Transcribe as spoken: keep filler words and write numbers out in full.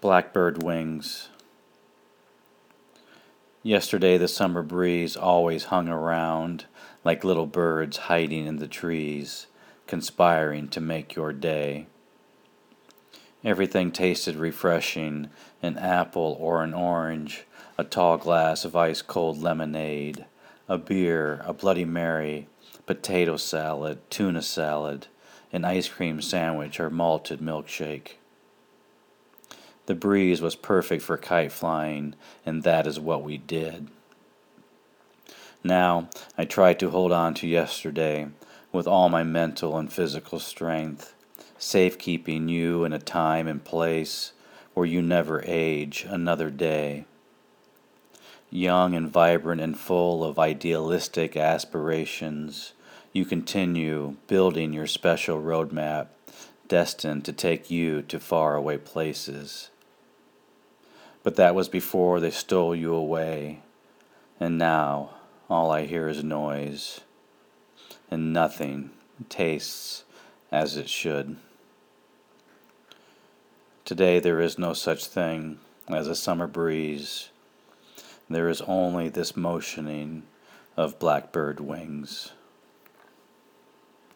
Blackbird wings. Yesterday the summer breeze always hung around, like little birds hiding in the trees, conspiring to make your day. Everything tasted refreshing, an apple or an orange, a tall glass of ice-cold lemonade, a beer, a Bloody Mary, potato salad, tuna salad, an ice cream sandwich or malted milkshake. The breeze was perfect for kite flying, and that is what we did. Now, I try to hold on to yesterday with all my mental and physical strength, safekeeping you in a time and place where you never age another day. Young and vibrant and full of idealistic aspirations, you continue building your special roadmap destined to take you to faraway places. But that was before they stole you away, and now all I hear is noise, and nothing tastes as it should. Today there is no such thing as a summer breeze. There is only this motioning of blackbird wings.